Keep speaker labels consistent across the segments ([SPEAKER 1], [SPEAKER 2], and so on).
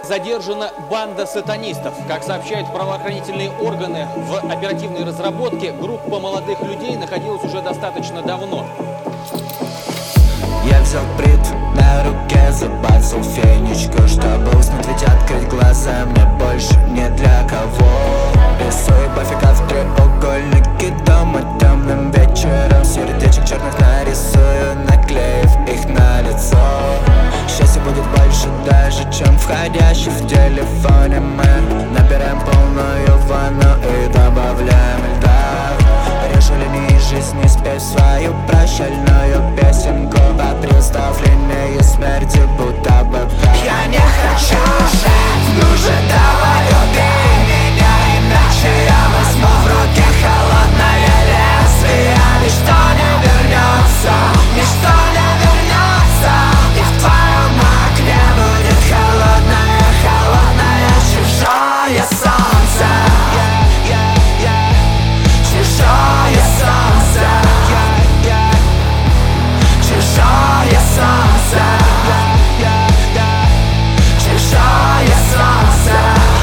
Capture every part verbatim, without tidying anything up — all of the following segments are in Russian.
[SPEAKER 1] Задержана банда сатанистов. Как сообщают правоохранительные органы, в оперативной разработке группа молодых людей находилась уже достаточно давно.
[SPEAKER 2] Я взял бритву на руке, забацал фенечку, чтобы уснуть, ведь открыть глаза мне больше не для кого. Рисую пофигав в треугольники дома темным вечером. Сердечек черных нарисую, наклеив их на лицо. Счастье будет больше даже, чем входящий в телефоне. Мы набираем полную ванну и добавляем льда. Режу линии жизни, спеть свою прощальную песенку. По представлению смерти будто бы как.
[SPEAKER 3] Я не хочу жить, ну же давай убей меня, иначе я возьму в руки холодное лезвие. Ничто не вернется, ничто не вернется, и в твоем окне будет холодное, холодное чужое солнце. Чужое солнце. Чужое солнце. Чужое солнце.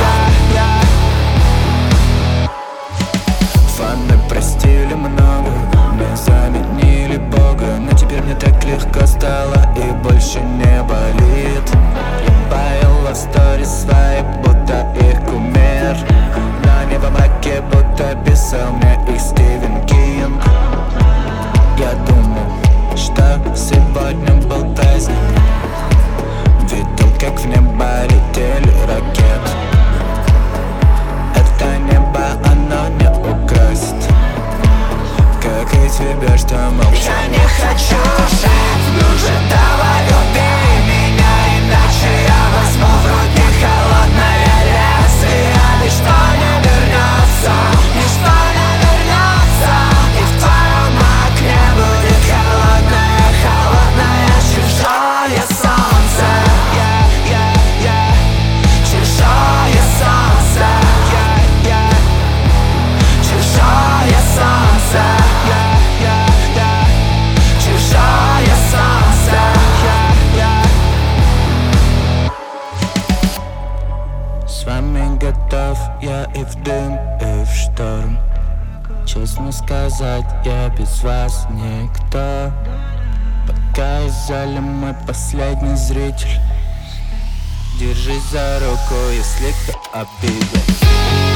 [SPEAKER 2] Фаны простили много, мы заменили Бога, но теперь мне так легко стало и больше не болит. Поел в сторис свои, будто их кумир, но не в облаке, будто писал мне их Стивен Кинг. Я думал, что сегодня был праздник, видел, как в небо летели ракеты. Это небо, оно не украсит, как и тебя, что молчит.
[SPEAKER 3] Я не хочу жить, ну же давай убей меня, иначе я возьму в руки холодное лезвие. Ничто не вернется, ничто не вернется, и в твоем окне будет холодное, холодное чужое солнце. Чужое солнце. Чужое солнце. Чужое солнце.
[SPEAKER 2] С вами готов я и в дым, и в шторм. Честно сказать, я без вас никто. Пока из зале мой последний зритель. Держись за руку, если кто обидел.